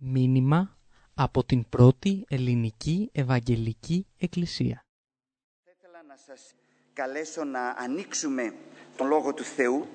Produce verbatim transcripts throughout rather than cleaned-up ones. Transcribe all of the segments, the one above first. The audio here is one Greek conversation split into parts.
Μήνυμα από την πρώτη ελληνική Ευαγγελική Εκκλησία. Θα ήθελα να σας καλέσω να ανοίξουμε τον Λόγο του Θεού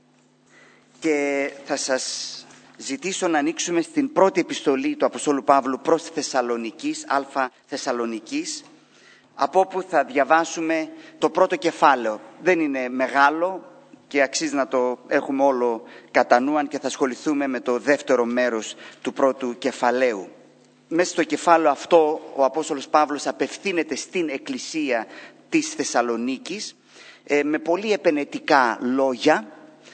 και θα σας ζητήσω να ανοίξουμε στην πρώτη επιστολή του Αποστόλου Παύλου προς Θεσσαλονικής, Α Θεσσαλονικής, από όπου θα διαβάσουμε το πρώτο κεφάλαιο. Δεν είναι μεγάλο και αξίζει να το έχουμε όλο κατά νου, αν και θα ασχοληθούμε με το δεύτερο μέρος του πρώτου κεφαλαίου. Μέσα στο κεφάλαιο αυτό ο Απόστολος Παύλος απευθύνεται στην Εκκλησία της Θεσσαλονίκης ε, με πολύ επενετικά λόγια,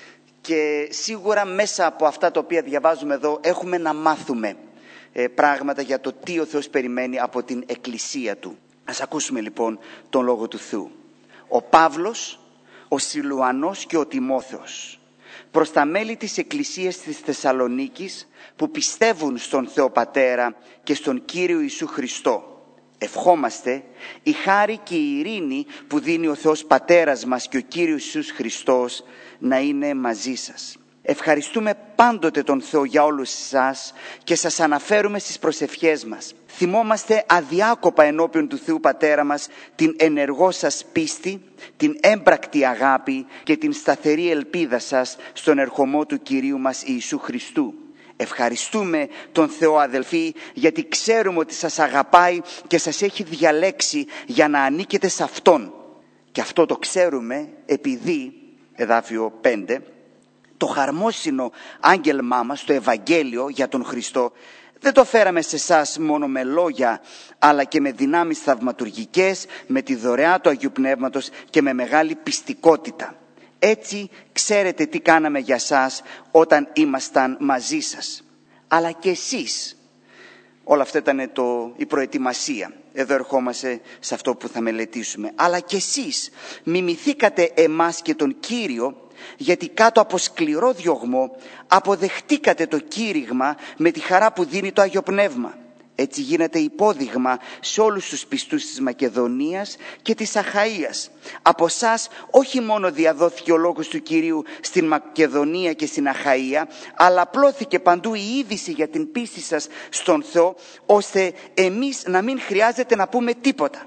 και σίγουρα μέσα από αυτά τα οποία διαβάζουμε εδώ έχουμε να μάθουμε ε, πράγματα για το τι ο Θεός περιμένει από την Εκκλησία Του. Ας ακούσουμε λοιπόν τον Λόγο του Θεού. Ο Παύλος, ο Σιλουανός και ο Τιμόθεος, προς τα μέλη της Εκκλησίας της Θεσσαλονίκης που πιστεύουν στον Θεό Πατέρα και στον Κύριο Ιησού Χριστό. Ευχόμαστε η χάρη και η ειρήνη που δίνει ο Θεός Πατέρας μας και ο Κύριος Ιησούς Χριστός να είναι μαζί σας. Ευχαριστούμε πάντοτε τον Θεό για όλους εσάς και σας αναφέρουμε στις προσευχές μας. Θυμόμαστε αδιάκοπα ενώπιον του Θεού Πατέρα μας την ενεργό σας πίστη, την έμπρακτη αγάπη και την σταθερή ελπίδα σας στον ερχομό του Κυρίου μας Ιησού Χριστού. Ευχαριστούμε τον Θεό, αδελφοί, γιατί ξέρουμε ότι σας αγαπάει και σας έχει διαλέξει για να ανήκετε σε Αυτόν. Και αυτό το ξέρουμε επειδή, εδάφιο πέντε, το χαρμόσυνο άγγελμά μας, το Ευαγγέλιο για τον Χριστό, δεν το φέραμε σε εσάς μόνο με λόγια, αλλά και με δυνάμεις θαυματουργικές, με τη δωρεά του Αγίου Πνεύματος και με μεγάλη πιστικότητα. Έτσι ξέρετε τι κάναμε για σας όταν ήμασταν μαζί σας. Αλλά και εσείς, όλα αυτά ήταν το, η προετοιμασία. Εδώ ερχόμαστε σε αυτό που θα μελετήσουμε. Αλλά και εσείς μιμηθήκατε εμάς και τον Κύριο, γιατί κάτω από σκληρό διωγμό αποδεχτήκατε το κήρυγμα με τη χαρά που δίνει το Άγιο Πνεύμα. Έτσι γίνεται υπόδειγμα σε όλους τους πιστούς της Μακεδονίας και της Αχαΐας. Από εσάς όχι μόνο διαδόθηκε ο λόγος του Κυρίου στην Μακεδονία και στην Αχαΐα, αλλά απλώθηκε παντού η είδηση για την πίστη σας στον Θεό, ώστε εμείς να μην χρειάζεται να πούμε τίποτα.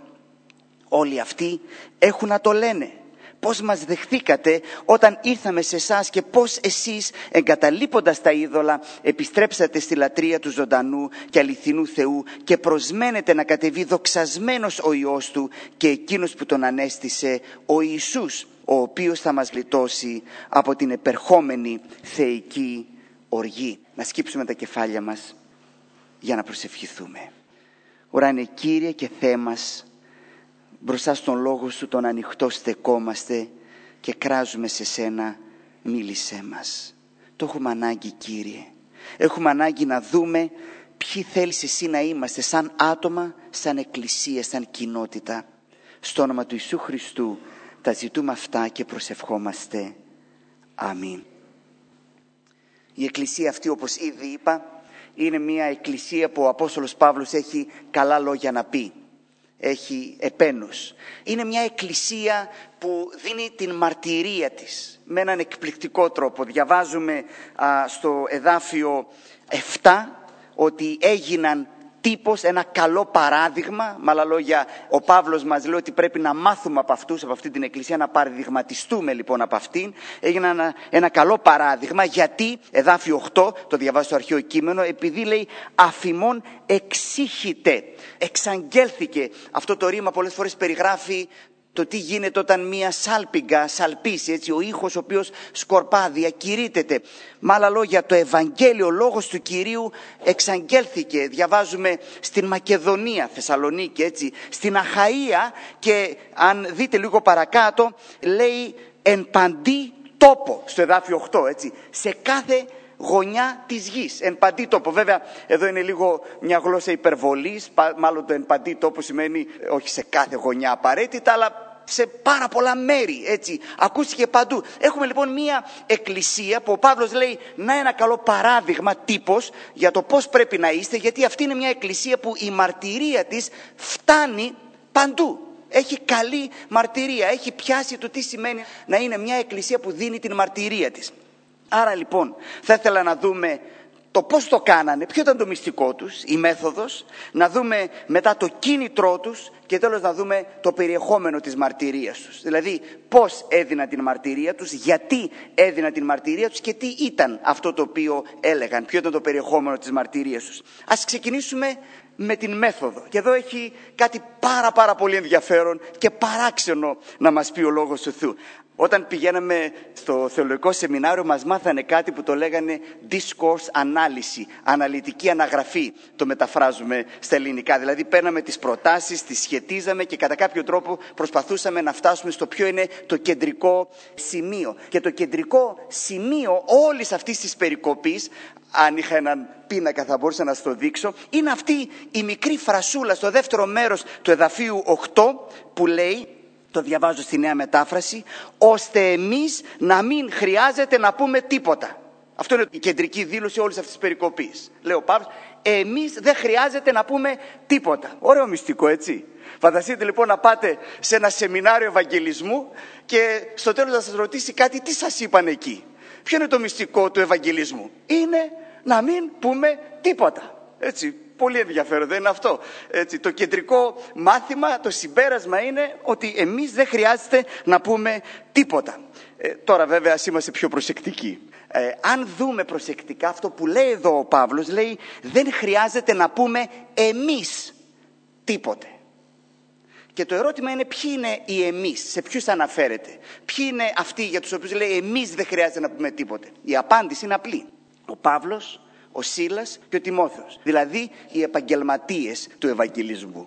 Όλοι αυτοί έχουν να το λένε. Πώς μας δεχθήκατε όταν ήρθαμε σε εσάς και πώς εσείς, εγκαταλείποντας τα είδωλα, επιστρέψατε στη λατρεία του ζωντανού και αληθινού Θεού και προσμένετε να κατεβεί δοξασμένος ο Υιός Του και εκείνος που τον ανέστησε, ο Ιησούς, ο οποίος θα μας γλιτώσει από την επερχόμενη θεϊκή οργή. Να σκύψουμε τα κεφάλια μας για να προσευχηθούμε. Ουράνιε Κύριε και Θεέ μας, μπροστά στον Λόγο Σου τον ανοιχτό στεκόμαστε και κράζουμε σε Σένα, μίλησέ μας. Το έχουμε ανάγκη, Κύριε. Έχουμε ανάγκη να δούμε ποιοι θέλεις Εσύ να είμαστε σαν άτομα, σαν εκκλησία, σαν κοινότητα. Στο όνομα του Ιησού Χριστού τα ζητούμε αυτά και προσευχόμαστε. Αμήν. Η εκκλησία αυτή, όπως ήδη είπα, είναι μια εκκλησία που ο Απόστολος Παύλος έχει καλά λόγια να πει. Έχει επένους. Είναι μια εκκλησία που δίνει την μαρτυρία της με έναν εκπληκτικό τρόπο. Διαβάζουμε α, στο εδάφιο επτά ότι έγιναν τύπος, ένα καλό παράδειγμα. Με άλλα λόγια, ο Παύλος μας λέει ότι πρέπει να μάθουμε από αυτούς, από αυτή την εκκλησία, να παραδειγματιστούμε λοιπόν από αυτήν. Έγινε ένα, ένα καλό παράδειγμα, γιατί, εδάφιο οκτώ, το διαβάζω στο αρχαίο κείμενο, επειδή λέει αφημών εξήχητε, εξαγγέλθηκε. Αυτό το ρήμα πολλές φορές περιγράφει το τι γίνεται όταν μία σάλπιγγα σαλπίσει, έτσι, ο ήχος ο οποίος σκορπά, διακηρύττεται. Με άλλα λόγια, το Ευαγγέλιο, ο λόγος του Κυρίου εξαγγέλθηκε. Διαβάζουμε στην Μακεδονία, Θεσσαλονίκη, έτσι, στην Αχαΐα, και αν δείτε λίγο παρακάτω λέει εν παντί τόπο, στο εδάφιο οκτώ, έτσι, σε κάθε γωνιά της γης, εν παντί τόπο. Βέβαια εδώ είναι λίγο μια γλώσσα υπερβολής, μάλλον το εν παντί τόπο σημαίνει όχι σε κάθε γωνιά απαραίτητα, αλλά σε πάρα πολλά μέρη, έτσι, ακούστηκε παντού. Έχουμε λοιπόν μια εκκλησία που ο Παύλος λέει να ένα καλό παράδειγμα, τύπος, για το πώς πρέπει να είστε, γιατί αυτή είναι μια εκκλησία που η μαρτυρία της φτάνει παντού. Έχει καλή μαρτυρία, έχει πιάσει το τι σημαίνει να είναι μια εκκλησία που δίνει την μαρτυρία της. Άρα λοιπόν θα ήθελα να δούμε το πώς το κάνανε, ποιο ήταν το μυστικό τους, η μέθοδος, να δούμε μετά το κίνητρό τους και τέλος να δούμε το περιεχόμενο της μαρτυρίας τους. Δηλαδή πώς έδιναν την μαρτυρία τους, γιατί έδιναν την μαρτυρία τους και τι ήταν αυτό το οποίο έλεγαν, ποιο ήταν το περιεχόμενο της μαρτυρίας τους. Ας ξεκινήσουμε με την μέθοδο. Και εδώ έχει κάτι πάρα πάρα πολύ ενδιαφέρον και παράξενο να μας πει ο Λόγος του Θεού. Όταν πηγαίναμε στο θεολογικό σεμινάριο μας μάθανε κάτι που το λέγανε discourse ανάλυση, αναλυτική αναγραφή, το μεταφράζουμε στα ελληνικά. Δηλαδή παίρναμε τις προτάσεις, τις σχετίζαμε και κατά κάποιο τρόπο προσπαθούσαμε να φτάσουμε στο ποιο είναι το κεντρικό σημείο. Και το κεντρικό σημείο όλης αυτής της περικοπής, αν είχα έναν πίνακα θα μπορούσα να σας το δείξω, είναι αυτή η μικρή φρασούλα στο δεύτερο μέρος του εδαφίου οκτώ που λέει, το διαβάζω στη Νέα Μετάφραση, ώστε εμείς να μην χρειάζεται να πούμε τίποτα. Αυτό είναι η κεντρική δήλωση όλης αυτής της περικοπής. Λέει ο Παύλος, εμείς δεν χρειάζεται να πούμε τίποτα. Ωραίο μυστικό, έτσι. Φανταστείτε λοιπόν να πάτε σε ένα σεμινάριο ευαγγελισμού και στο τέλος να σας ρωτήσει κάτι, τι σας είπαν εκεί. Ποιο είναι το μυστικό του ευαγγελισμού? Είναι να μην πούμε τίποτα. Έτσι. Πολύ ενδιαφέρον, δεν είναι αυτό. Έτσι, το κεντρικό μάθημα, το συμπέρασμα είναι ότι εμείς δεν χρειάζεται να πούμε τίποτα. Ε, τώρα βέβαια ας είμαστε πιο προσεκτικοί. Ε, αν δούμε προσεκτικά αυτό που λέει εδώ ο Παύλος, λέει δεν χρειάζεται να πούμε εμείς τίποτε. Και το ερώτημα είναι ποιοι είναι οι εμείς, σε ποιους αναφέρεται. Ποιοι είναι αυτοί για τους οποίους λέει εμείς δεν χρειάζεται να πούμε τίποτε. Η απάντηση είναι απλή. Ο Παύλος, ο Σίλας και ο Τιμόθεος. Δηλαδή οι επαγγελματίες του Ευαγγελισμού.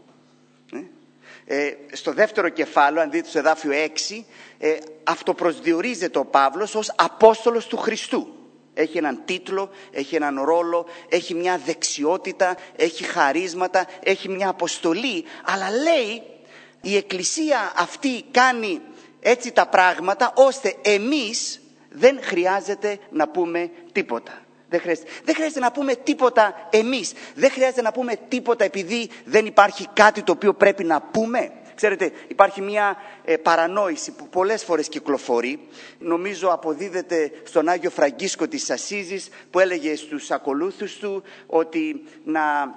Ε, στο δεύτερο κεφάλαιο, αν δείτε στο εδάφιο έξι, ε, αυτοπροσδιορίζεται ο Παύλος ως Απόστολος του Χριστού. Έχει έναν τίτλο, έχει έναν ρόλο, έχει μια δεξιότητα, έχει χαρίσματα, έχει μια αποστολή. Αλλά λέει η Εκκλησία αυτή κάνει έτσι τα πράγματα ώστε εμείς δεν χρειάζεται να πούμε τίποτα. Δεν χρειάζεται. δεν χρειάζεται να πούμε τίποτα εμείς. Δεν χρειάζεται να πούμε τίποτα επειδή δεν υπάρχει κάτι το οποίο πρέπει να πούμε. Ξέρετε, υπάρχει μια ε, παρανόηση που πολλές φορές κυκλοφορεί. Νομίζω αποδίδεται στον Άγιο Φραγκίσκο της Ασσίζης που έλεγε στους ακολούθους του ότι να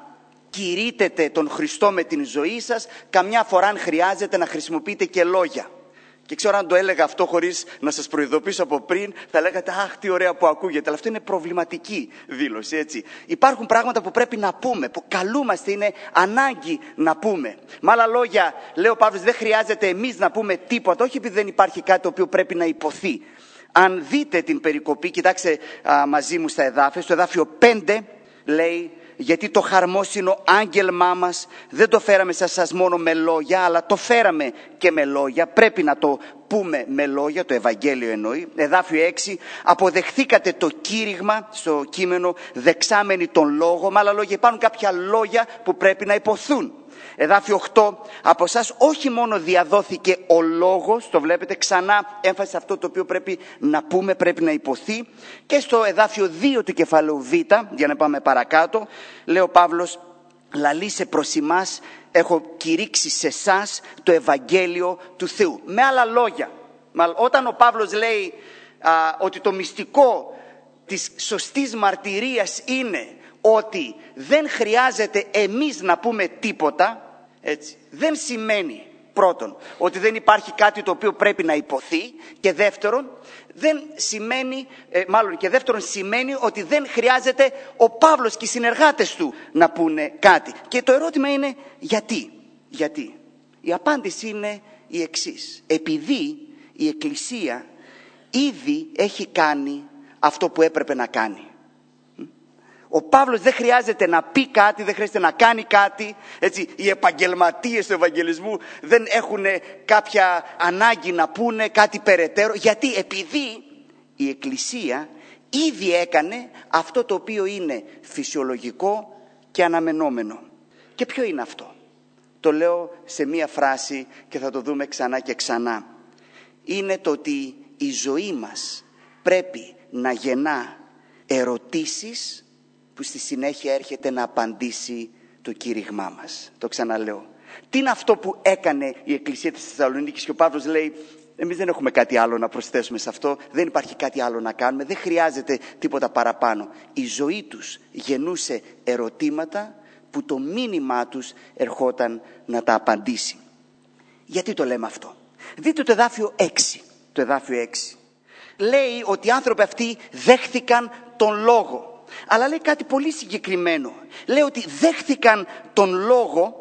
κηρύτετε τον Χριστό με την ζωή σας, καμιά φορά αν χρειάζεται να χρησιμοποιείτε και λόγια. Και ξέρω αν το έλεγα αυτό χωρίς να σας προειδοποιήσω από πριν, θα λέγατε αχ τι ωραία που ακούγεται. Αλλά αυτό είναι προβληματική δήλωση, έτσι. Υπάρχουν πράγματα που πρέπει να πούμε, που καλούμαστε, είναι ανάγκη να πούμε. Με άλλα λόγια, λέει ο Παύλος, δεν χρειάζεται εμείς να πούμε τίποτα, όχι επειδή δεν υπάρχει κάτι το οποίο πρέπει να υποθεί. Αν δείτε την περικοπή, κοιτάξτε α, μαζί μου στα εδάφια, στο εδάφιο πέντε λέει, γιατί το χαρμόσυνο άγγελμά μας δεν το φέραμε σε σας μόνο με λόγια, αλλά το φέραμε και με λόγια. Πρέπει να το πούμε με λόγια, το Ευαγγέλιο εννοεί. Εδάφιο έξι, αποδεχθήκατε το κήρυγμα στο κείμενο δεξάμενοι τον λόγο. Με άλλα λόγια υπάρχουν κάποια λόγια που πρέπει να υποθούν. Εδάφιο οκτώ, από εσάς όχι μόνο διαδόθηκε ο λόγος, το βλέπετε ξανά έμφαση σε αυτό το οποίο πρέπει να πούμε, πρέπει να υποθεί. Και στο εδάφιο δύο του κεφαλαίου Β, για να πάμε παρακάτω, λέει ο Παύλος, λαλήσε προς ημάς, έχω κηρύξει σε εσάς το Ευαγγέλιο του Θεού. Με άλλα λόγια, όταν ο Παύλος λέει α, ότι το μυστικό της σωστής μαρτυρίας είναι ότι δεν χρειάζεται εμείς να πούμε τίποτα, έτσι, δεν σημαίνει πρώτον ότι δεν υπάρχει κάτι το οποίο πρέπει να υποθεί και δεύτερον, δεν σημαίνει, ε, μάλλον και δεύτερον σημαίνει ότι δεν χρειάζεται ο Παύλος και οι συνεργάτες του να πούνε κάτι. Και το ερώτημα είναι γιατί, γιατί. Η απάντηση είναι η εξής. Επειδή η Εκκλησία ήδη έχει κάνει αυτό που έπρεπε να κάνει. Ο Παύλος δεν χρειάζεται να πει κάτι, δεν χρειάζεται να κάνει κάτι. Έτσι, οι επαγγελματίες του Ευαγγελισμού δεν έχουν κάποια ανάγκη να πούνε κάτι περαιτέρω. Γιατί επειδή η Εκκλησία ήδη έκανε αυτό το οποίο είναι φυσιολογικό και αναμενόμενο. Και ποιο είναι αυτό? Το λέω σε μία φράση και θα το δούμε ξανά και ξανά. Είναι το ότι η ζωή μας πρέπει να γεννά ερωτήσεις που στη συνέχεια έρχεται να απαντήσει το κήρυγμά μας. Το ξαναλέω. Τι είναι αυτό που έκανε η Εκκλησία της Θεσσαλονίκης? Και ο Παύλος λέει Εμείς δεν έχουμε κάτι άλλο να προσθέσουμε σε αυτό, δεν υπάρχει κάτι άλλο να κάνουμε, δεν χρειάζεται τίποτα παραπάνω. Η ζωή τους γεννούσε ερωτήματα που το μήνυμά τους ερχόταν να τα απαντήσει. Γιατί το λέμε αυτό? Δείτε το εδάφιο έξι. Το εδάφιο έξι. Λέει ότι οι άνθρωποι αυτοί δέχθηκαν τον λόγο. Αλλά λέει κάτι πολύ συγκεκριμένο. Λέει ότι δέχθηκαν τον λόγο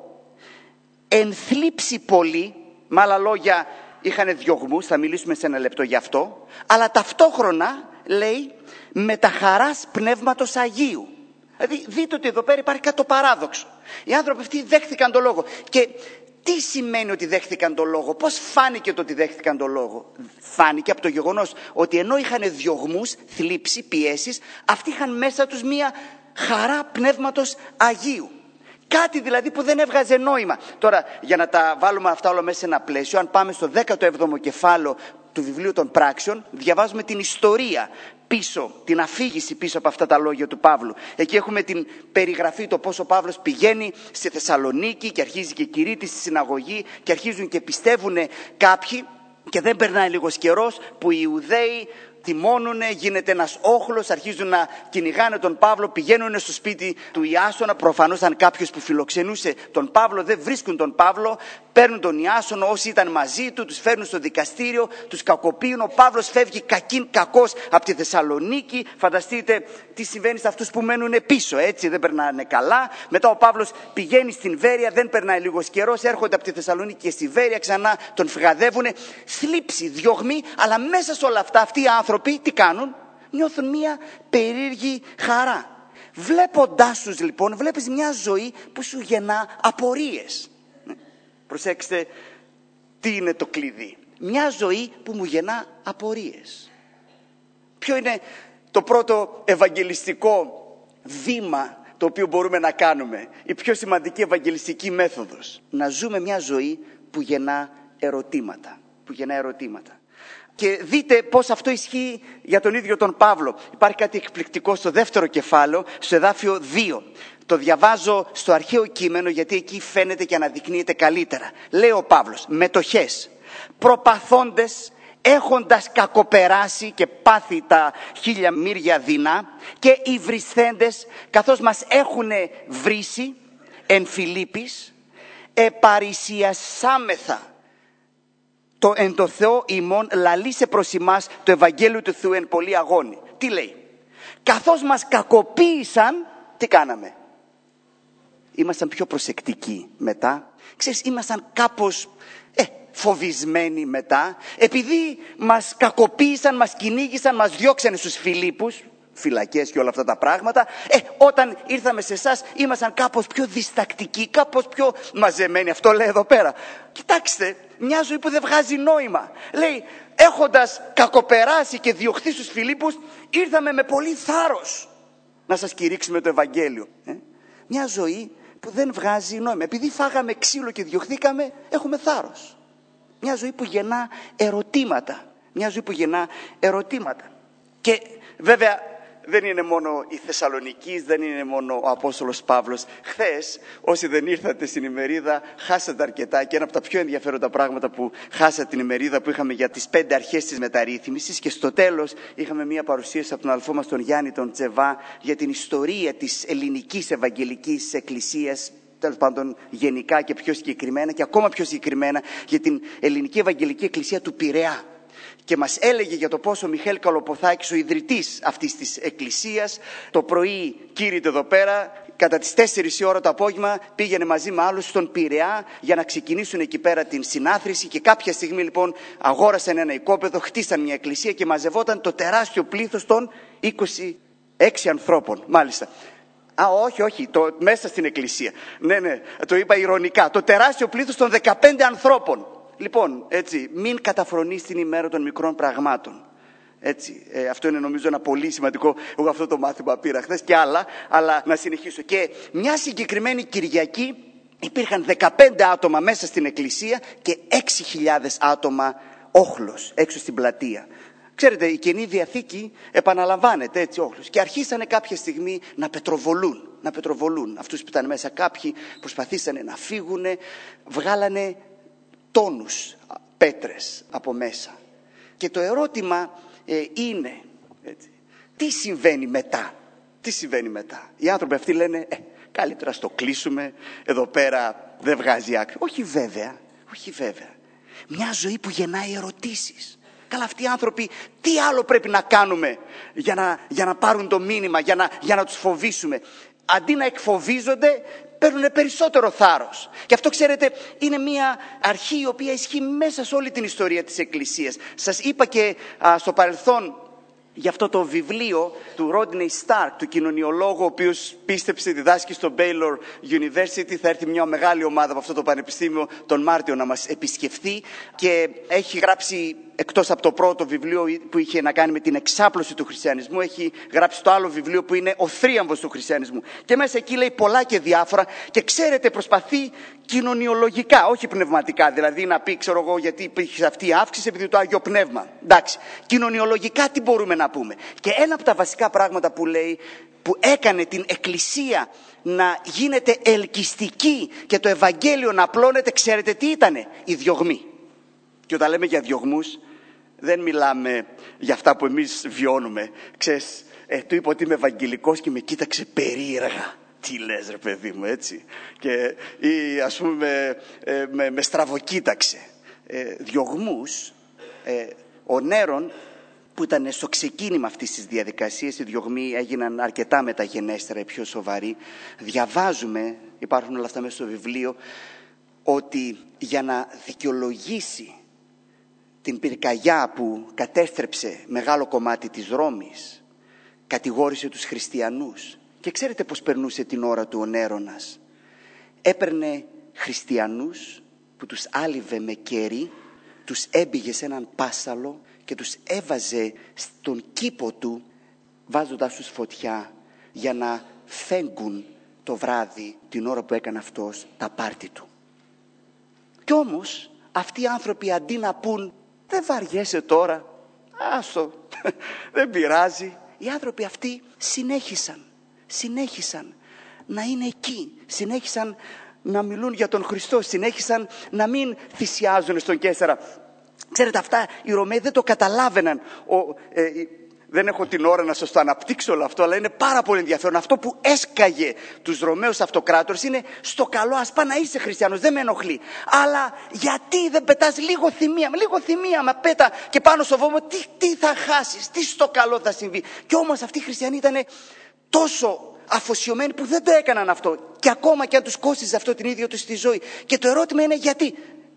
εν θλίψη πολύ, με άλλα λόγια είχαν διωγμούς, θα μιλήσουμε σε ένα λεπτό γι' αυτό, αλλά ταυτόχρονα λέει με τα χαράς πνεύματος Αγίου. Δηλαδή δείτε ότι εδώ πέρα υπάρχει κάτι το παράδοξο. Οι άνθρωποι αυτοί δέχθηκαν τον λόγο. Και τι σημαίνει ότι δέχθηκαν τον λόγο? Πώς φάνηκε το ότι δέχθηκαν τον λόγο? Φάνηκε από το γεγονός ότι ενώ είχαν διωγμούς, θλίψη, πιέσεις, αυτοί είχαν μέσα τους μία χαρά πνεύματος Αγίου. Κάτι δηλαδή που δεν έβγαζε νόημα. Τώρα, για να τα βάλουμε αυτά όλα μέσα σε ένα πλαίσιο, αν πάμε στο δέκατο έβδομο κεφάλαιο του βιβλίου των Πράξεων, διαβάζουμε την ιστορία πίσω, την αφήγηση πίσω από αυτά τα λόγια του Παύλου. Εκεί έχουμε την περιγραφή το πώς ο Παύλος πηγαίνει στη Θεσσαλονίκη και αρχίζει και κηρύττει στη συναγωγή και αρχίζουν και πιστεύουν κάποιοι, και δεν περνάει λίγος καιρός που οι Ιουδαίοι θυμώνουνε, γίνεται ένας όχλος, αρχίζουν να κυνηγάνε τον Παύλο, πηγαίνουν στο σπίτι του Ιάσονα. Προφανώς αν κάποιος που φιλοξενούσε τον Παύλο δεν βρίσκουν τον Παύλο, παίρνουν τον Ιάσονα, όσοι ήταν μαζί του, τους φέρνουν στο δικαστήριο, τους κακοποιούν. Ο Παύλος φεύγει κακήν κακός από τη Θεσσαλονίκη. Φανταστείτε τι συμβαίνει σε αυτούς που μένουν πίσω, έτσι, δεν περνάνε καλά. Μετά ο Παύλος πηγαίνει στην Βέρεια, δεν περνάει λίγος καιρός, έρχονται από τη Θεσσαλονίκη και στη Βέρεια, ξανά τον φυγαδεύουν. Θλίψη, διωγμή, αλλά μέσα σε όλα αυτά αυτοί οι άνθρωποι τι κάνουν? Νιώθουν μια περίεργη χαρά. Βλέποντάς τους λοιπόν, βλέπεις μια ζωή που σου γεννά απορίες. Προσέξτε τι είναι το κλειδί. Μια ζωή που μου γεννά απορίες. Ποιο είναι το πρώτο ευαγγελιστικό βήμα το οποίο μπορούμε να κάνουμε? Η πιο σημαντική ευαγγελιστική μέθοδος. Να ζούμε μια ζωή που γεννά ερωτήματα. Που γεννά ερωτήματα. Και δείτε πώς αυτό ισχύει για τον ίδιο τον Παύλο. Υπάρχει κάτι εκπληκτικό στο δεύτερο κεφάλαιο, στο εδάφιο δύο. Το διαβάζω στο αρχαίο κείμενο γιατί εκεί φαίνεται και αναδεικνύεται καλύτερα. Λέει ο Παύλος, μετοχές, προπαθώντες, έχοντας κακοπεράσει και πάθει τα χίλια μύρια δεινά, και οι βρισθέντες, καθώς μας έχουν βρήσει εν Φιλίππης, επαρησιασάμεθα το εν το Θεό ημών λαλήσε προς ημάς το Ευαγγέλιο του Θεού εν πολύ αγώνη. Τι λέει? Καθώς μας κακοποίησαν, τι κάναμε? Ήμασταν πιο προσεκτικοί μετά. Ξέρεις, ήμασταν κάπως ε, φοβισμένοι μετά. Επειδή μας κακοποίησαν, μας κυνήγησαν, μας διώξανε στους Φιλίππους, φυλακές και όλα αυτά τα πράγματα. Ε, όταν ήρθαμε σε εσάς ήμασταν κάπως πιο διστακτικοί, κάπως πιο μαζεμένοι. Αυτό λέει εδώ πέρα. Κοιτάξτε, μια ζωή που δεν βγάζει νόημα. Λέει, έχοντας κακοπεράσει και διωχθεί στους Φιλίππους, ήρθαμε με πολύ θάρρος να σας κηρύξουμε το Ευαγγέλιο. Ε, μια ζωή που δεν βγάζει νόημα. Επειδή φάγαμε ξύλο και διωχθήκαμε, έχουμε θάρρος. Μια ζωή που γεννά ερωτήματα. Μια ζωή που γεννά ερωτήματα. Και βέβαια δεν είναι μόνο η Θεσσαλονικής, δεν είναι μόνο ο Απόστολος Παύλος. Χθες, όσοι δεν ήρθατε στην ημερίδα, χάσατε αρκετά, και ένα από τα πιο ενδιαφέροντα πράγματα που χάσατε την ημερίδα που είχαμε για τις πέντε αρχές της μεταρρύθμισης, και στο τέλος είχαμε μια παρουσίαση από τον αδελφό μας τον Γιάννη τον Τσεβά για την ιστορία της ελληνικής Ευαγγελικής Εκκλησίας, τέλος πάντων γενικά και πιο συγκεκριμένα, και ακόμα πιο συγκεκριμένα για την ελληνική Ευαγγελική Εκκλησία του Πειραιά. Και μας έλεγε για το πώς ο Μιχαήλ Καλοποθάκης, ο ιδρυτής αυτής της εκκλησίας, το πρωί κήρυτε εδώ πέρα, κατά τις τέσσερις η ώρα το απόγευμα πήγαινε μαζί με άλλους στον Πειραιά για να ξεκινήσουν εκεί πέρα την συνάθρηση, και κάποια στιγμή λοιπόν αγόρασαν ένα οικόπεδο, χτίσαν μια εκκλησία και μαζευόταν το τεράστιο πλήθος των είκοσι έξι ανθρώπων, μάλιστα. Α, όχι, όχι, το, μέσα στην εκκλησία. Ναι, ναι, το είπα ηρωνικά. Το τεράστιο πλήθος των δεκαπέντε ανθρώπων. Λοιπόν, έτσι, μην καταφρονείς την ημέρα των μικρών πραγμάτων. Έτσι, ε, αυτό είναι νομίζω ένα πολύ σημαντικό. Εγώ αυτό το μάθημα πήρα χθες και άλλα, αλλά να συνεχίσω. Και μια συγκεκριμένη Κυριακή υπήρχαν δεκαπέντε άτομα μέσα στην εκκλησία και έξι χιλιάδες άτομα όχλος έξω στην πλατεία. Ξέρετε, η Καινή Διαθήκη επαναλαμβάνεται έτσι όχλος. Και αρχίσανε κάποια στιγμή να πετροβολούν. Να πετροβολούν αυτούς που ήταν μέσα. Κάποιοι προσπαθήσανε να φύγουνε, βγάλανε τόνους πέτρες από μέσα. Και το ερώτημα ε, είναι, έτσι, τι συμβαίνει μετά. Τι συμβαίνει μετά. Οι άνθρωποι αυτοί λένε, ε, καλύτερα στο κλείσουμε, εδώ πέρα δεν βγάζει άκρη. Όχι βέβαια, όχι βέβαια. Μια ζωή που γεννάει ερωτήσεις. Καλά, αυτοί οι άνθρωποι τι άλλο πρέπει να κάνουμε για να, για να πάρουν το μήνυμα, για να, για να τους φοβήσουμε. Αντί να εκφοβίζονται, παίρνουν περισσότερο θάρρος. Και αυτό, ξέρετε, είναι μια αρχή η οποία ισχύει μέσα σε όλη την ιστορία της Εκκλησίας. Σας είπα και α, στο παρελθόν για αυτό το βιβλίο του Ρόντνεϊ Σταρκ, του κοινωνιολόγου, ο οποίος πίστεψε, διδάσκει στο Baylor University. Θα έρθει μια μεγάλη ομάδα από αυτό το πανεπιστήμιο τον Μάρτιο να μας επισκεφθεί και έχει γράψει, εκτός από το πρώτο βιβλίο που είχε να κάνει με την εξάπλωση του χριστιανισμού, έχει γράψει το άλλο βιβλίο που είναι ο θρίαμβος του χριστιανισμού. Και μέσα εκεί λέει πολλά και διάφορα και ξέρετε προσπαθεί κοινωνιολογικά, όχι πνευματικά, δηλαδή να πει, ξέρω εγώ, γιατί υπήρχε αυτή η αύξηση επειδή το Άγιο Πνεύμα. Εντάξει, κοινωνιολογικά τι μπορούμε να πούμε. Και ένα από τα βασικά πράγματα που λέει, που έκανε την Εκκλησία να γίνεται ελκυστική και το Ευαγγέλιο να απλώνεται, ξέρετε τι ήτανε? Οι διωγμοί. Και όταν λέμε για διωγμούς, δεν μιλάμε για αυτά που εμείς βιώνουμε. Ξέρεις, ε, του είπα ότι είμαι Ευαγγελικός και με κοίταξε περίεργα. Τι λες ρε παιδί μου, έτσι. Και, ή ας πούμε ε, με, με στραβοκοίταξε. Ε, διωγμούς, ε, ο Νέρον που ήταν στο ξεκίνημα αυτής της διαδικασίας, οι διωγμοί έγιναν αρκετά μεταγενέστερα, πιο σοβαροί. Διαβάζουμε, υπάρχουν όλα αυτά μέσα στο βιβλίο, ότι για να δικαιολογήσει την πυρκαγιά που κατέστρεψε μεγάλο κομμάτι της Ρώμης, κατηγόρησε τους χριστιανούς. Και ξέρετε πώς περνούσε την ώρα του ο Νέρονας? Έπαιρνε χριστιανούς που τους άλυβε με κέρι, τους έμπηγε σε έναν πάσαλο και τους έβαζε στον κήπο του, βάζοντας τους φωτιά για να φέγγουν το βράδυ, την ώρα που έκανε αυτός τα πάρτι του. Κι όμως αυτοί οι άνθρωποι αντί να πούν δεν βαριέσαι τώρα, άστο, δεν πειράζει, οι άνθρωποι αυτοί συνέχισαν, συνέχισαν να είναι εκεί, συνέχισαν να μιλούν για τον Χριστό, συνέχισαν να μην θυσιάζουν στον Καίσαρα. Ξέρετε, αυτά οι Ρωμαίοι δεν το καταλάβαιναν. Ο, ε, δεν έχω την ώρα να σας το αναπτύξω όλο αυτό, αλλά είναι πάρα πολύ ενδιαφέρον. Αυτό που έσκαγε τους Ρωμαίους αυτοκράτορες είναι στο καλό, ας πά να είσαι χριστιανός, δεν με ενοχλεί. Αλλά γιατί δεν πετάς λίγο θυμία, λίγο θυμία, μα πέτα και πάνω στο βόμβο, τι, τι θα χάσεις, τι στο καλό θα συμβεί. Και όμως αυτοί οι χριστιανοί ήταν τόσο αφοσιωμένοι που δεν το έκαναν αυτό. Και ακόμα και αν τους κόστιζε αυτό την ίδια τους τη ζωή. Και το ερώτημα είναι γιατί.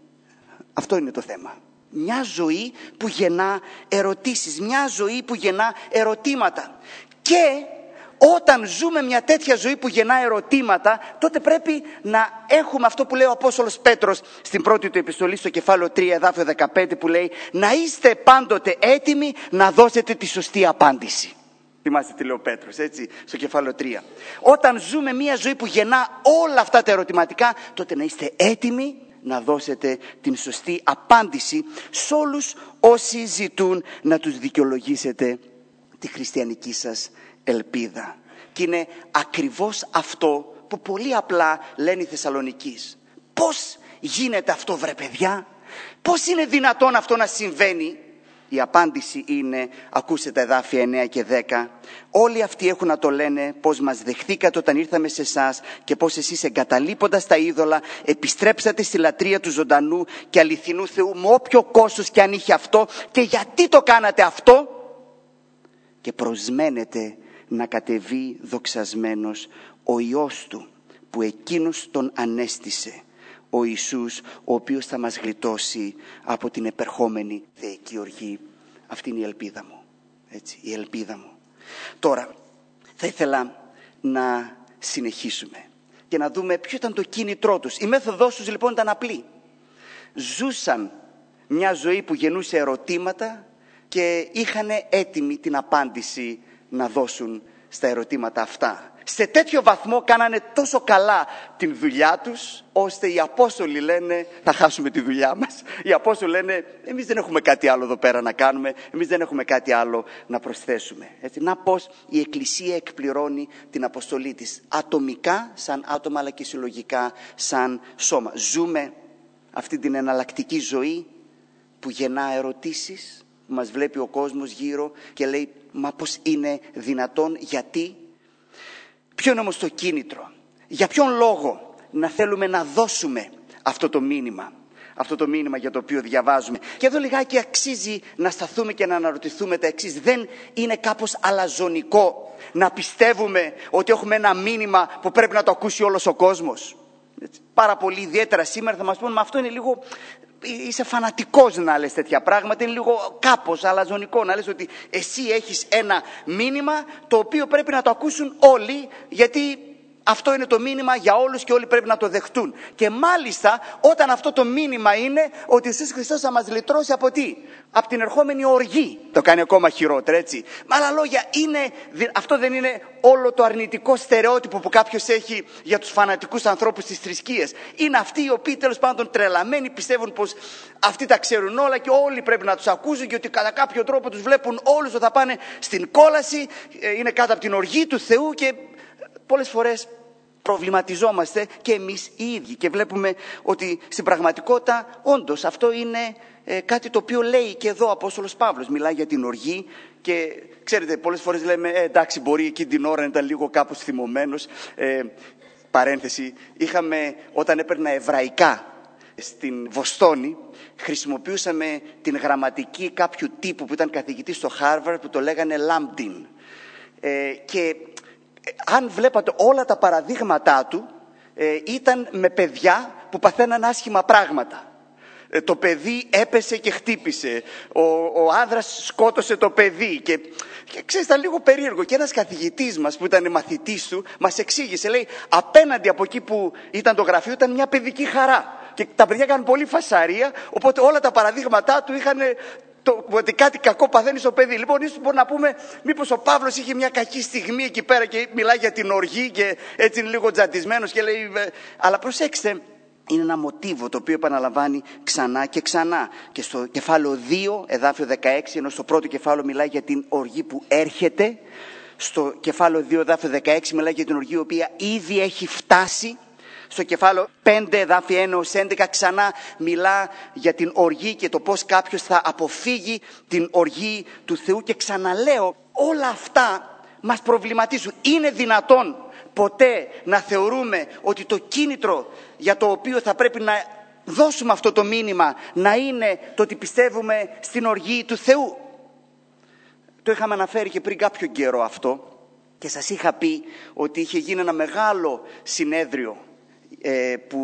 Αυτό είναι το θέμα. Μια ζωή που γεννά ερωτήσεις, μια ζωή που γεννά ερωτήματα. Και όταν ζούμε μια τέτοια ζωή που γεννά ερωτήματα, τότε πρέπει να έχουμε αυτό που λέει ο Απόστολος Πέτρος στην πρώτη του επιστολή στο κεφάλαιο τρία, εδάφιο δεκαπέντε, που λέει να είστε πάντοτε έτοιμοι να δώσετε τη σωστή απάντηση. Θυμάστε τι λέει ο Πέτρος, έτσι, στο κεφάλαιο τρία. Όταν ζούμε μια ζωή που γεννά όλα αυτά τα ερωτηματικά, τότε να είστε έτοιμοι να δώσετε την σωστή απάντηση σε όλους όσοι ζητούν να τους δικαιολογήσετε τη χριστιανική σας ελπίδα. Και είναι ακριβώς αυτό που πολύ απλά λένε οι Θεσσαλονικείς. Πώς γίνεται αυτό βρε παιδιά? Πώς είναι δυνατόν αυτό να συμβαίνει? Η απάντηση είναι, ακούστε τα εδάφια εννέα και δέκα. Όλοι αυτοί έχουν να το λένε πως μας δεχθήκατε όταν ήρθαμε σε εσάς και πως εσείς εγκαταλείποντας τα είδωλα επιστρέψατε στη λατρεία του ζωντανού και αληθινού Θεού με όποιο κόστος και αν είχε αυτό. Και γιατί το κάνατε αυτό? Και προσμένετε να κατεβεί δοξασμένος ο Υιός του που εκείνος τον ανέστησε, ο Ιησούς, ο οποίος θα μας γλιτώσει από την επερχόμενη θεϊκή οργή. Αυτή είναι η ελπίδα μου. Έτσι, η ελπίδα μου. Τώρα, θα ήθελα να συνεχίσουμε και να δούμε ποιο ήταν το κίνητρό τους. Η μέθοδός τους λοιπόν ήταν απλή. Ζούσαν μια ζωή που γεννούσε ερωτήματα και είχαν έτοιμη την απάντηση να δώσουν στα ερωτήματα αυτά. Σε τέτοιο βαθμό κάνανε τόσο καλά την δουλειά τους, ώστε οι Απόστολοι λένε θα χάσουμε τη δουλειά μας. Οι Απόστολοι λένε εμείς δεν έχουμε κάτι άλλο εδώ πέρα να κάνουμε, εμείς δεν έχουμε κάτι άλλο να προσθέσουμε. Έτσι, να πως η Εκκλησία εκπληρώνει την αποστολή της ατομικά σαν άτομα, αλλά και συλλογικά σαν σώμα. Ζούμε αυτή την εναλλακτική ζωή που γεννά ερωτήσεις, που μας βλέπει ο κόσμος γύρω και λέει «Μα πώς είναι δυνατόν, γιατί?» Ποιο είναι όμως το κίνητρο? Για ποιον λόγο να θέλουμε να δώσουμε αυτό το μήνυμα? Αυτό το μήνυμα για το οποίο διαβάζουμε. Και εδώ λιγάκι αξίζει να σταθούμε και να αναρωτηθούμε τα εξής. Δεν είναι κάπως αλαζονικό να πιστεύουμε ότι έχουμε ένα μήνυμα που πρέπει να το ακούσει όλος ο κόσμος? Έτσι, πάρα πολύ ιδιαίτερα σήμερα θα μας πούν, μα αυτό είναι λίγο, είσαι φανατικός να λες τέτοια πράγματα, είναι λίγο κάπως αλαζονικό να λες ότι εσύ έχεις ένα μήνυμα το οποίο πρέπει να το ακούσουν όλοι, γιατί αυτό είναι το μήνυμα για όλους και όλοι πρέπει να το δεχτούν. Και μάλιστα όταν αυτό το μήνυμα είναι ότι ο Ιησούς Χριστός θα μας λυτρώσει από τι? Από την ερχόμενη οργή. Το κάνει ακόμα χειρότερο, έτσι. Με άλλα λόγια, είναι, αυτό δεν είναι όλο το αρνητικό στερεότυπο που κάποιος έχει για τους φανατικούς ανθρώπους της θρησκείας? Είναι αυτοί οι οποίοι τέλος πάντων τρελαμένοι πιστεύουν πως αυτοί τα ξέρουν όλα και όλοι πρέπει να τους ακούσουν και ότι κατά κάποιο τρόπο τους βλέπουν όλους ότι θα πάνε στην κόλαση, είναι κάτω από την οργή του Θεού και πολλές φορές προβληματιζόμαστε και εμείς οι ίδιοι και βλέπουμε ότι στην πραγματικότητα όντως αυτό είναι ε, κάτι το οποίο λέει και εδώ ο Απόστολος Παύλος. Μιλάει για την οργή και ξέρετε πολλές φορές λέμε ε, εντάξει μπορεί εκείνη την ώρα να ήταν λίγο κάπως θυμωμένος. Ε, παρένθεση, είχαμε όταν έπαιρνα εβραϊκά στην Βοστόνη, χρησιμοποιούσαμε την γραμματική κάποιου τύπου που ήταν καθηγητής στο Χάρβαρντ που το λέγανε Λάμπτιν. Ε, και αν βλέπατε όλα τα παραδείγματά του ε, ήταν με παιδιά που παθαίναν άσχημα πράγματα. Ε, το παιδί έπεσε και χτύπησε, ο, ο άνδρας σκότωσε το παιδί και, και ξέρεις ήταν λίγο περίεργο και ένας καθηγητής μας που ήταν μαθητής του μας εξήγησε, λέει απέναντι από εκεί που ήταν το γραφείο ήταν μια παιδική χαρά και τα παιδιά έκαναν πολύ φασαρία, οπότε όλα τα παραδείγματά του είχαν το, ότι κάτι κακό παθαίνει στο παιδί. Λοιπόν, ίσως μπορούμε να πούμε, μήπως ο Παύλος είχε μια κακή στιγμή εκεί πέρα και μιλάει για την οργή και έτσι είναι λίγο τζαντισμένος και λέει. Αλλά προσέξτε, είναι ένα μοτίβο το οποίο επαναλαμβάνει ξανά και ξανά. Και στο κεφάλαιο δύο, εδάφιο δεκαέξι, ενώ στο πρώτο κεφάλαιο μιλάει για την οργή που έρχεται, στο κεφάλαιο δύο, εδάφιο δεκαέξι, μιλάει για την οργή η οποία ήδη έχει φτάσει. Στο κεφάλαιο πέντε, εδάφια ένα έως έντεκα, ξανά μιλά για την οργή και το πώς κάποιος θα αποφύγει την οργή του Θεού. Και ξαναλέω, όλα αυτά μας προβληματίζουν. Είναι δυνατόν ποτέ να θεωρούμε ότι το κίνητρο για το οποίο θα πρέπει να δώσουμε αυτό το μήνυμα να είναι το ότι πιστεύουμε στην οργή του Θεού? Το είχαμε αναφέρει και πριν κάποιο καιρό αυτό και σας είχα πει ότι είχε γίνει ένα μεγάλο συνέδριο που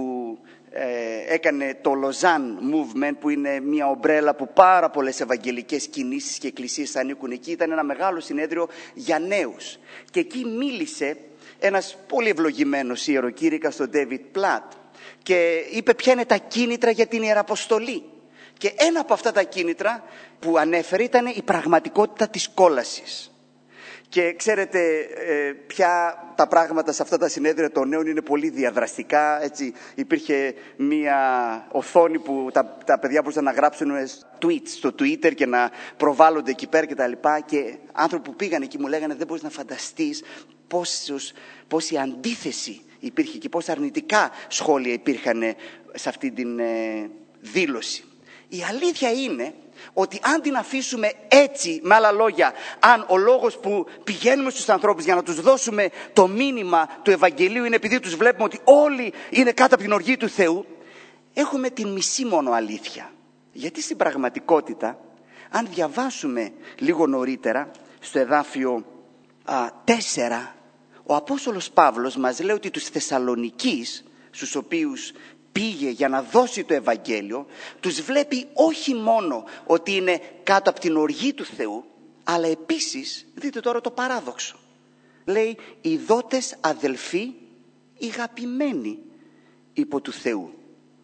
έκανε το Lausanne Movement, που είναι μια ομπρέλα που πάρα πολλές ευαγγελικές κινήσεις και εκκλησίες ανήκουν εκεί. Ήταν ένα μεγάλο συνέδριο για νέους και εκεί μίλησε ένας πολύ ευλογημένος ιεροκήρυκας, τον David Platt, και είπε ποια είναι τα κίνητρα για την Ιεραποστολή. Και ένα από αυτά τα κίνητρα που ανέφερε ήταν η πραγματικότητα της κόλασης. Και ξέρετε ε, πια τα πράγματα σε αυτά τα συνέδρια των νέων είναι πολύ διαδραστικά. Έτσι, υπήρχε μια οθόνη που τα, τα παιδιά μπορούσαν να γράψουν tweets στο Twitter και να προβάλλονται εκεί πέρα και τα λοιπά. Και άνθρωποι που πήγαν εκεί μου λέγανε δεν μπορείς να φανταστείς πόσους, πόση αντίθεση υπήρχε και πόσα αρνητικά σχόλια υπήρχαν σε αυτή την ε, δήλωση. Η αλήθεια είναι ότι αν την αφήσουμε έτσι, με άλλα λόγια, αν ο λόγος που πηγαίνουμε στους ανθρώπους για να τους δώσουμε το μήνυμα του Ευαγγελίου είναι επειδή τους βλέπουμε ότι όλοι είναι κάτω από την οργή του Θεού, έχουμε την μισή μόνο αλήθεια. Γιατί στην πραγματικότητα, αν διαβάσουμε λίγο νωρίτερα στο εδάφιο α, τέσσερα, ο Απόστολος Παύλος μας λέει ότι τους Θεσσαλονικείς, στους οποίους πήγε για να δώσει το Ευαγγέλιο, τους βλέπει όχι μόνο ότι είναι κάτω από την οργή του Θεού, αλλά επίσης, δείτε τώρα το παράδοξο. Λέει, οι δότες αδελφοί, οι αγαπημένοι υπό του Θεού.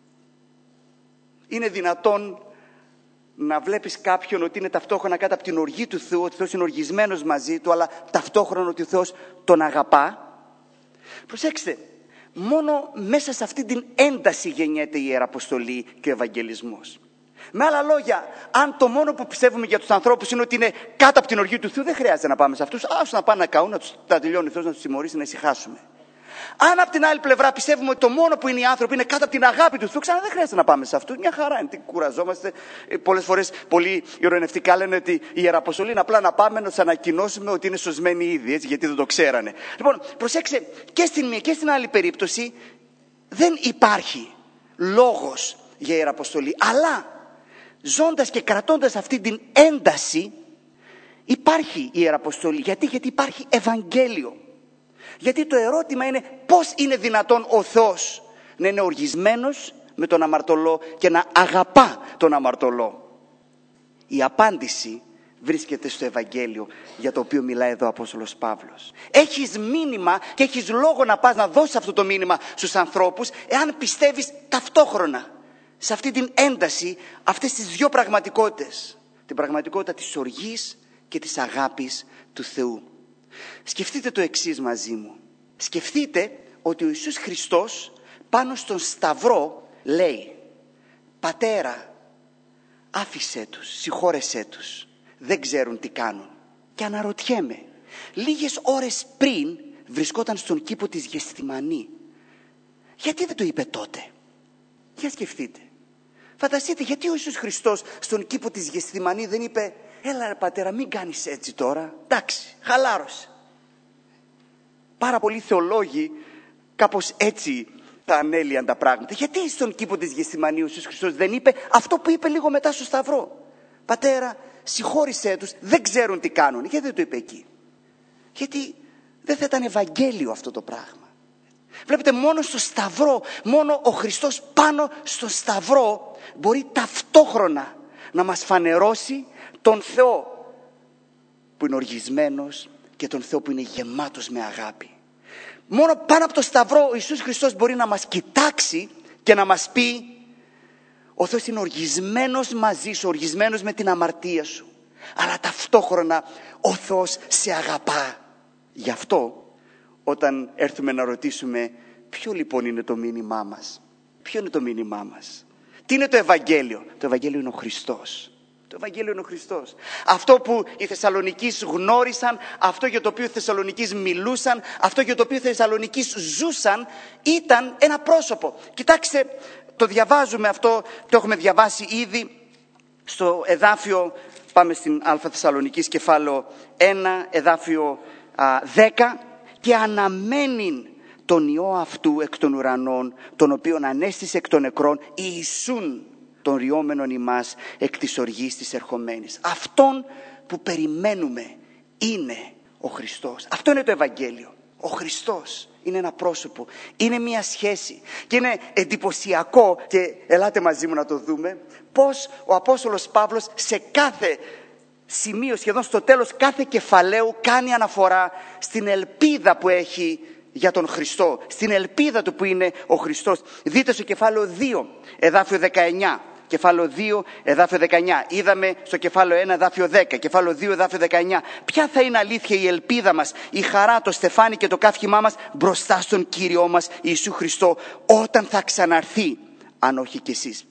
Είναι δυνατόν να βλέπεις κάποιον ότι είναι ταυτόχρονα κάτω από την οργή του Θεού, ότι ο Θεός είναι οργισμένος μαζί του, αλλά ταυτόχρονα ότι ο Θεός τον αγαπά? Προσέξτε, μόνο μέσα σε αυτή την ένταση γεννιέται η Ιεραποστολή και ο Ευαγγελισμός. Με άλλα λόγια, αν το μόνο που πιστεύουμε για τους ανθρώπους είναι ότι είναι κάτω από την οργή του Θεού, δεν χρειάζεται να πάμε σε αυτούς. Άσου να πάνε να καούν, να τους τα τελειώνει ο Θεός, να τους τιμωρήσει, να ησυχάσουμε. Αν από την άλλη πλευρά πιστεύουμε ότι το μόνο που είναι οι άνθρωποι είναι κάτω από την αγάπη του Θεού, ξανά δεν χρειάζεται να πάμε σε αυτό. Μια χαρά είναι. Τι κουραζόμαστε. Πολλές φορές πολλοί ειρωνευτικά λένε ότι η Ιεραποστολή είναι απλά να πάμε να τους ανακοινώσουμε ότι είναι σωσμένοι ήδη, έτσι, γιατί δεν το ξέρανε. Λοιπόν, προσέξτε, και στην μία και στην άλλη περίπτωση δεν υπάρχει λόγος για Ιεραποστολή. Αλλά ζώντας και κρατώντας αυτή την ένταση, υπάρχει η Ιεραποστολή. Γιατί, γιατί υπάρχει Ευαγγέλιο. Γιατί το ερώτημα είναι πώς είναι δυνατόν ο Θεός να είναι οργισμένος με τον αμαρτωλό και να αγαπά τον αμαρτωλό. Η απάντηση βρίσκεται στο Ευαγγέλιο για το οποίο μιλάει εδώ ο Απόστολος Παύλος. Έχεις μήνυμα και έχεις λόγο να πας να δώσεις αυτό το μήνυμα στους ανθρώπους εάν πιστεύεις ταυτόχρονα σε αυτή την ένταση, αυτές τις δύο πραγματικότητες. Την πραγματικότητα της οργής και της αγάπης του Θεού. Σκεφτείτε το εξής μαζί μου. Σκεφτείτε ότι ο Ιησούς Χριστός πάνω στον Σταυρό λέει «Πατέρα, άφησέ τους, συγχώρεσέ τους, δεν ξέρουν τι κάνουν». Και αναρωτιέμαι, λίγες ώρες πριν βρισκόταν στον κήπο της Γεσθημανή. Γιατί δεν το είπε τότε? Για σκεφτείτε. Φανταστείτε, γιατί ο Ιησούς Χριστός στον κήπο της Γεσθημανή δεν είπε «Έλα ρε πατέρα, μην κάνεις έτσι τώρα, εντάξει, χαλάρωσε». Πάρα πολλοί θεολόγοι κάπως έτσι τα ανέλυαν τα πράγματα. Γιατί στον κήπο της Γεσθημανή ο Ιησούς Χριστός δεν είπε αυτό που είπε λίγο μετά στο Σταυρό? «Πατέρα, συγχώρησέ τους, δεν ξέρουν τι κάνουν». Γιατί δεν το είπε εκεί? Γιατί δεν θα ήταν Ευαγγέλιο αυτό το πράγμα. Βλέπετε, μόνο στο Σταυρό, μόνο ο Χριστός πάνω στο Σταυρό μπορεί ταυτόχρονα να μας φανερώσει τον Θεό που είναι οργισμένος και τον Θεό που είναι γεμάτος με αγάπη. Μόνο πάνω από το Σταυρό ο Ιησούς Χριστός μπορεί να μας κοιτάξει και να μας πει ο Θεός είναι οργισμένος μαζί σου, οργισμένος με την αμαρτία σου, αλλά ταυτόχρονα ο Θεός σε αγαπά. Γι' αυτό όταν έρθουμε να ρωτήσουμε ποιο λοιπόν είναι το μήνυμά μας, ποιο είναι το μήνυμά μας, τι είναι το Ευαγγέλιο? Το Ευαγγέλιο είναι ο Χριστός. Το Ευαγγέλιο είναι ο Χριστός. Αυτό που οι Θεσσαλονικείς γνώρισαν, αυτό για το οποίο οι Θεσσαλονικείς μιλούσαν, αυτό για το οποίο οι Θεσσαλονικείς ζούσαν, ήταν ένα πρόσωπο. Κοιτάξτε, το διαβάζουμε αυτό, το έχουμε διαβάσει ήδη στο εδάφιο, πάμε στην Α Θεσσαλονικής κεφάλαιο ένα, εδάφιο α, δέκα, και αναμένειν τον Υιό αυτού εκ των ουρανών, τον οποίον ανέστησε εκ των νεκρών, Ιησούν των ριόμενων ημάς εκ της οργής της ερχομένης. Αυτόν που περιμένουμε είναι ο Χριστός. Αυτό είναι το Ευαγγέλιο. Ο Χριστός είναι ένα πρόσωπο, είναι μια σχέση και είναι εντυπωσιακό, και ελάτε μαζί μου να το δούμε, πως ο Απόστολος Παύλος σε κάθε σημείο, σχεδόν στο τέλος κάθε κεφαλαίου, κάνει αναφορά στην ελπίδα που έχει για τον Χριστό, στην ελπίδα του που είναι ο Χριστός. Δείτε στο κεφάλαιο δύο, εδάφιο δεκαεννιά. Κεφάλαιο δύο, εδάφιο δεκαεννιά. Είδαμε στο κεφάλαιο ένα, εδάφιο δέκα. Κεφάλαιο δύο, εδάφιο δεκαεννιά. Ποια θα είναι αλήθεια η ελπίδα μας, η χαρά, το στεφάνι και το καύχημά μας μπροστά στον Κύριό μας Ιησού Χριστό, όταν θα ξαναρθεί, αν όχι κι εσείς.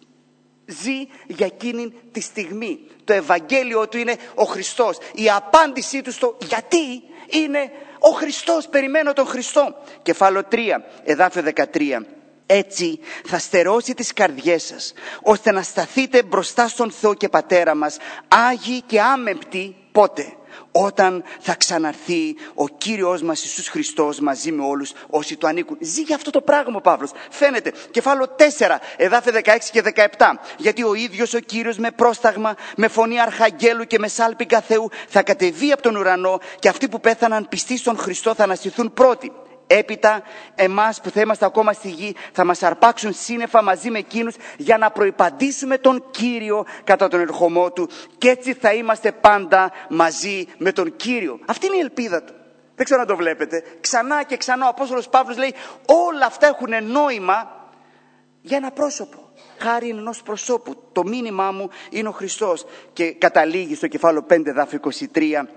Ζει για εκείνη τη στιγμή. Το Ευαγγέλιο του είναι ο Χριστός. Η απάντησή του στο γιατί είναι ο Χριστός. Περιμένω τον Χριστό. Κεφάλαιο τρία, εδάφιο δεκατρία. Έτσι θα στερώσει τις καρδιές σας, ώστε να σταθείτε μπροστά στον Θεό και Πατέρα μας, άγιοι και άμεμπτοι. Πότε? Όταν θα ξαναρθεί ο Κύριος μας Ιησούς Χριστός μαζί με όλους όσοι του ανήκουν. Ζει για αυτό το πράγμα ο Παύλος. Φαίνεται. Κεφάλαιο τέσσερα, εδάφια δεκαέξι και δεκαεπτά. Γιατί ο ίδιος ο Κύριος με πρόσταγμα, με φωνή αρχαγγέλου και με σάλπιγγα Θεού θα κατεβεί από τον ουρανό, και αυτοί που πέθαναν πιστοί στον Χριστό θα αναστηθούν πρώτοι. Έπειτα εμάς που θα είμαστε ακόμα στη γη θα μας αρπάξουν σύννεφα μαζί με εκείνους για να προϋπαντήσουμε τον Κύριο κατά τον ερχομό του, και έτσι θα είμαστε πάντα μαζί με τον Κύριο. Αυτή είναι η ελπίδα του. Δεν ξέρω αν το βλέπετε. Ξανά και ξανά ο Απόστολος Παύλος λέει όλα αυτά έχουν νόημα για ένα πρόσωπο. Χάρη ενός προσώπου. Το μήνυμά μου είναι ο Χριστός. Και καταλήγει στο κεφάλαιο πέντε, εδάφιο είκοσι τρία.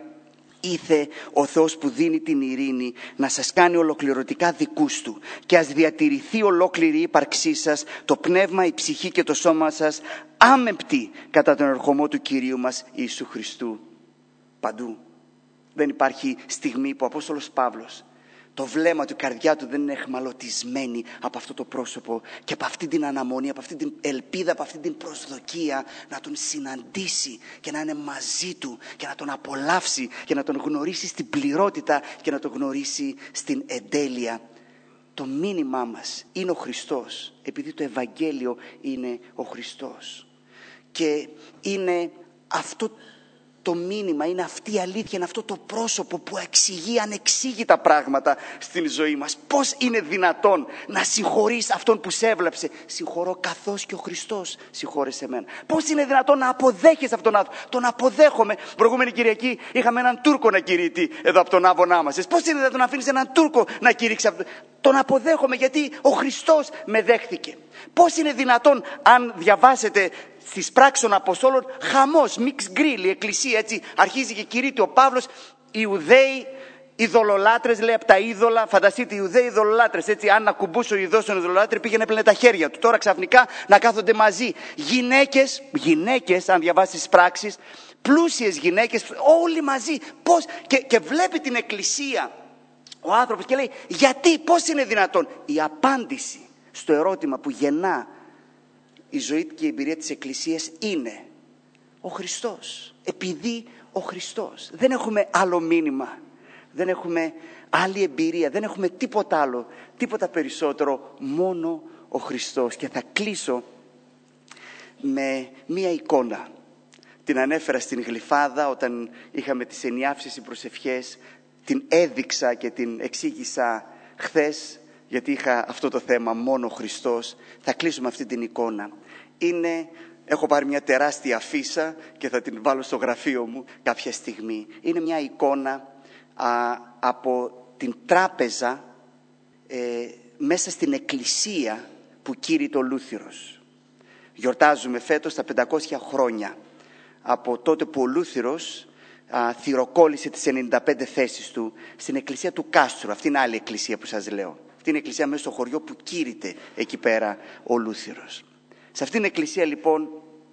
Ήθε ο Θεός που δίνει την ειρήνη να σας κάνει ολοκληρωτικά δικούς του, και ας διατηρηθεί ολόκληρη η ύπαρξή σας, το πνεύμα, η ψυχή και το σώμα σας άμεμπτοι κατά τον ερχομό του Κυρίου μας Ιησού Χριστού. Παντού. Δεν υπάρχει στιγμή που ο Απόστολος Παύλος το βλέμμα του, η καρδιά του δεν είναι εχμαλωτισμένη από αυτό το πρόσωπο και από αυτή την αναμονή, από αυτή την ελπίδα, από αυτή την προσδοκία να τον συναντήσει και να είναι μαζί του και να τον απολαύσει και να τον γνωρίσει στην πληρότητα και να τον γνωρίσει στην εντέλεια. Το μήνυμά μας είναι ο Χριστός, επειδή το Ευαγγέλιο είναι ο Χριστός. Και είναι αυτό το μήνυμα, είναι αυτή η αλήθεια, είναι αυτό το πρόσωπο που εξηγεί ανεξήγητα πράγματα στην ζωή μας. Πώς είναι δυνατόν να συγχωρείς αυτόν που σε έβλαψε? Συγχωρώ καθώς και ο Χριστός συγχώρεσε εμένα. Πώς είναι δυνατόν να αποδέχεις αυτόν τον άνθρωπο? Τον αποδέχομαι. Προηγούμενη Κυριακή είχαμε έναν Τούρκο να κηρύττει εδώ από τον Άβωνά μας. Πώς είναι δυνατόν να αφήνεις έναν Τούρκο να κηρύξει αυτό? Τον αποδέχομαι γιατί ο Χριστός με δέχθηκε. Πώς είναι δυνατόν, αν διαβάσετε στις πράξεις των Αποστόλων, χαμός, μίξ γκρίλ, η εκκλησία έτσι αρχίζει και κηρύττει ο Παύλος, οι Ιουδαίοι ειδωλολάτρες, λέει, από τα είδωλα. Φανταστείτε, οι Ιουδαίοι ειδωλολάτρες, έτσι, αν ακουμπούσε ο ειδός τον ειδωλολάτρε πήγαινε πλένε τα χέρια του. Τώρα ξαφνικά να κάθονται μαζί. Γυναίκες, γυναίκες, αν διαβάσεις τις πράξεις, πλούσιες γυναίκες, όλοι μαζί. Πώς, και, και βλέπει την εκκλησία ο άνθρωπος και λέει, γιατί, πώς είναι δυνατόν? Η απάντηση στο ερώτημα που γεννά η ζωή και η εμπειρία της Εκκλησίας είναι ο Χριστός. Επειδή ο Χριστός. Δεν έχουμε άλλο μήνυμα. Δεν έχουμε άλλη εμπειρία. Δεν έχουμε τίποτα άλλο. Τίποτα περισσότερο. Μόνο ο Χριστός. Και θα κλείσω με μία εικόνα. Την ανέφερα στην Γλυφάδα όταν είχαμε τις ενιάυσεις, οι προσευχές. Την έδειξα και την εξήγησα χθες, γιατί είχα αυτό το θέμα, μόνο ο Χριστός. Θα κλείσουμε αυτή την εικόνα. Είναι, έχω πάρει μια τεράστια αφίσα και θα την βάλω στο γραφείο μου κάποια στιγμή. Είναι μια εικόνα α, από την τράπεζα ε, μέσα στην εκκλησία που κήρυτε ο Λούθυρος. Γιορτάζουμε φέτος τα πεντακόσια χρόνια από τότε που ο Λούθυρος α, θυροκόλλησε τις ενενήντα πέντε θέσεις του στην εκκλησία του Κάστρου. Αυτή είναι άλλη εκκλησία που σας λέω. Αυτή είναι η εκκλησία μέσα στο χωριό που κήρυτε εκεί πέρα ο Λούθυρος. Σε αυτήν την εκκλησία λοιπόν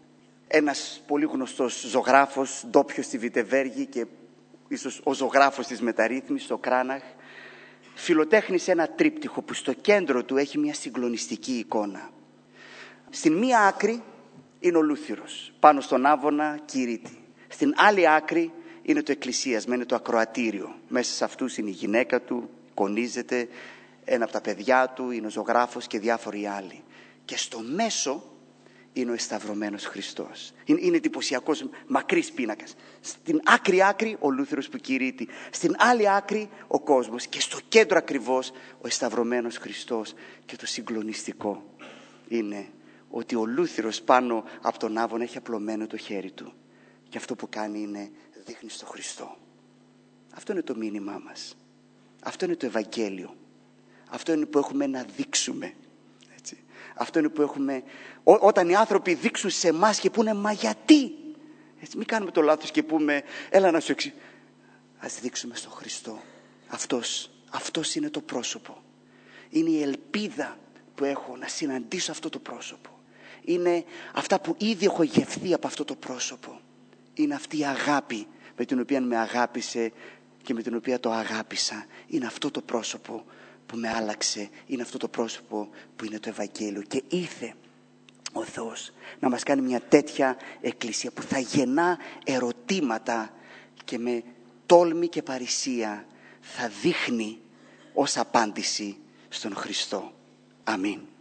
ένας πολύ γνωστός ζωγράφος, ντόπιος στη Βιτεβέργη και ίσως ο ζωγράφος της μεταρρύθμισης, ο Κράναχ, φιλοτέχνησε ένα τρίπτυχο που στο κέντρο του έχει μια συγκλονιστική εικόνα. Στην μία άκρη είναι ο Λούθυρος, πάνω στον άβονα κηρύττει. Στην άλλη άκρη είναι το εκκλησίασμα, είναι το ακροατήριο. Μέσα σε αυτούς είναι η γυναίκα του, κονίζεται, ένα από τα παιδιά του, είναι ο ζωγράφος και διάφοροι άλλοι. Και στο μέσο είναι ο εσταυρωμένος Χριστός. Είναι, είναι εντυπωσιακός, μακρύς πίνακας. Στην άκρη άκρη ο Λούθυρος που κηρύττει. Στην άλλη άκρη ο κόσμος. Και στο κέντρο ακριβώς ο εσταυρωμένος Χριστός. Και το συγκλονιστικό είναι ότι ο Λούθυρος πάνω από τον άβονα έχει απλωμένο το χέρι του. Και αυτό που κάνει είναι δείχνει στο Χριστό. Αυτό είναι το μήνυμά μας. Αυτό είναι το Ευαγγέλιο. Αυτό είναι που έχουμε να δείξουμε. Έτσι. Αυτό είναι που έχουμε, ό, όταν οι άνθρωποι δείξουν σε εμάς και πούνε μα γιατί. Έτσι, μην κάνουμε το λάθος και πούμε έλα να σου εξηγήσω. Ας δείξουμε στον Χριστό. Αυτός, αυτός είναι το πρόσωπο. Είναι η ελπίδα που έχω να συναντήσω αυτό το πρόσωπο. Είναι αυτά που ήδη έχω γευθεί από αυτό το πρόσωπο. Είναι αυτή η αγάπη με την οποία με αγάπησε και με την οποία το αγάπησα. Είναι αυτό το πρόσωπο που με άλλαξε. Είναι αυτό το πρόσωπο που είναι το Ευαγγέλιο. Και ήρθε ο Θεός να μας κάνει μια τέτοια εκκλησία που θα γεννά ερωτήματα και με τόλμη και παρησία θα δείχνει ως απάντηση στον Χριστό. Αμήν.